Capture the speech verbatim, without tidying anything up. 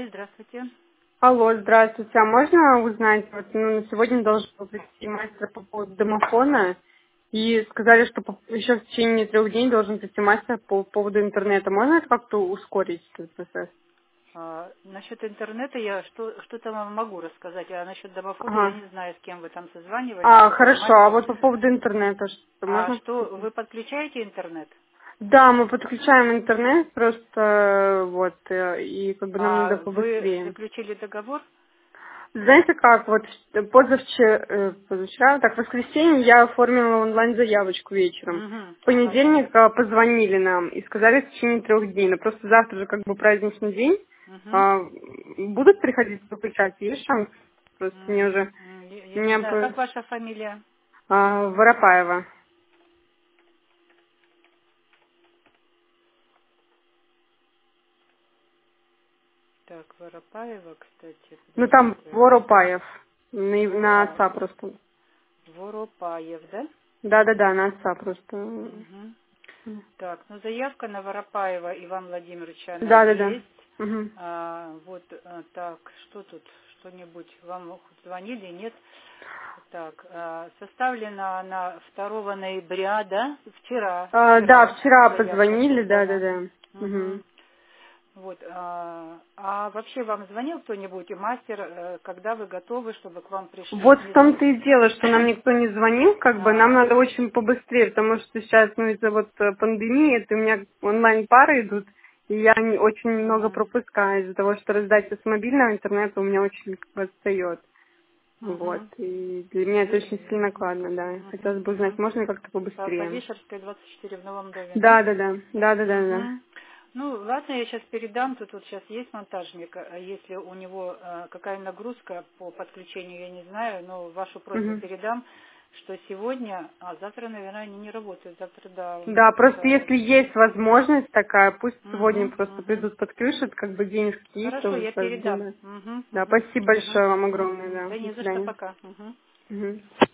Алло, здравствуйте. Алло, здравствуйте. А можно узнать, вот, ну, на сегодня должен был прийти мастер по поводу домофона, и сказали, что по- еще в течение трех дней должен прийти мастер по поводу интернета. Можно это как-то ускорить, этот процесс? А, насчет интернета я что, что-то вам могу рассказать, а насчет домофона я Ага. не знаю, с кем вы там созванивались, А, какой хорошо. А мастер. вот по поводу интернета, что А можно что, спросить? вы подключаете интернет? Да, мы подключаем интернет, просто э, вот, э, и как бы нам А надо вы побыстрее. заключили договор? Знаете как, вот позавчера, э, позавчера, так, в воскресенье я оформила онлайн-заявочку вечером. Угу. В понедельник а, позвонили нам и сказали в течение трех дней. Но просто завтра же как бы праздничный день. Угу. А, будут приходить выключать? Есть шанс? Просто мне уже Я, я не меня знаю, по- как ваша фамилия? а, Воропаева. Так, Воропаева, кстати, Ну там подождите. Воропаев. На, Во, на а, отца просто. Воропаев, да? Да-да-да, на отца просто. Угу. Так, ну заявка на Воропаева Ивана Владимировича, она Да-да-да. есть. Мгм. А, вот, а, так, что тут, что-нибудь вам звонили, нет? Так, а, составлена она второго ноября, да? Вчера, А, да, вчера вчера заявка позвонили, создана. да-да-да. Мгм. Мгм. Вот, а, а вообще вам звонил кто-нибудь, и мастер, э, когда вы готовы, чтобы к вам пришли? Вот в Не звон... том-то и дело, что нам никто не звонил, как бы нам А, надо очень побыстрее, потому что сейчас, ну, из-за вот э, пандемии, это у меня онлайн-пары идут, и я не- очень много м, пропускаю из-за того, что раздача с мобильного интернета у меня очень как бы отстает. Вот. мгм. И для меня это Вы- очень сильно накладно, да. мгм, Хотелось бы узнать, мгм. можно как-то По, по побыстрее. Вишерской двадцать четыре в Новом доме, да? Да, да, да, да, да, да, да. Мгм. Ну, ладно, я сейчас передам. Тут вот сейчас есть монтажник. а Если у него э, какая нагрузка по подключению, я не знаю, но вашу просьбу Мгм. передам, что сегодня, а завтра, наверное, они не работают. Завтра, да, у них Да, просто какой-то... если есть возможность такая, пусть сегодня Мгм, просто мгм. придут подключат, как бы денежки есть, Хорошо, то я каждый день, передам. да. Мгм, Да, мгм, спасибо мгм, большое вам мгм, огромное, мгм. да. Да До не за что, свидания. пока. Мгм. Мгм.